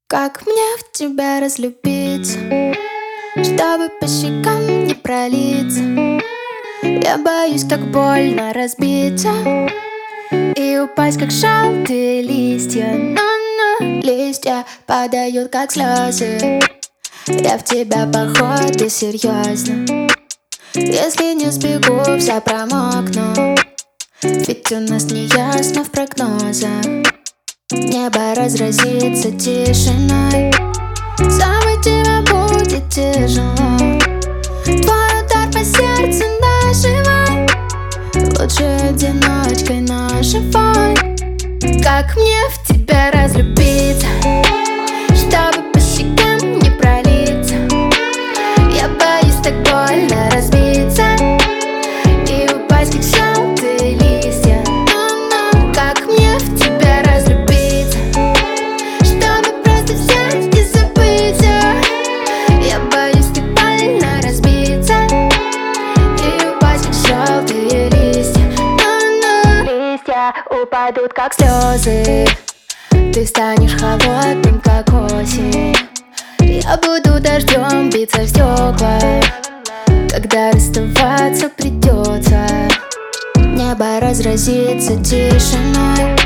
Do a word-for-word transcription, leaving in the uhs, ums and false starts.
Как мне в тебя разлюбиться, чтобы по щекам не пролиться? Я боюсь так больно разбиться и упасть, как желтые листья. Но-но, листья падают, как слезы. Я в тебя, походу, серьезно. Если не сбегу, вся промокну. Ведь у нас не ясно в прогнозах. Небо разразится тишиной. Забыть тебя будет тяжело. Твой удар по сердцу наживой. Лучше одиночкой, но живой. Как мне в тебя разлюбиться, чтобы по щекам не пролиться? Я боюсь так больно разбиться и упасть, как желтые листья. Но-но, как мне в тебя разлюбиться, чтобы просто взять и забыть? Я боюсь так больно разбиться и упасть, как желтые листья. Но-но, листья упадут, как слезы. Ты станешь холодным, как осень. Я буду дождем биться в стекла, когда расставаться придется. Небо разразится тишиной.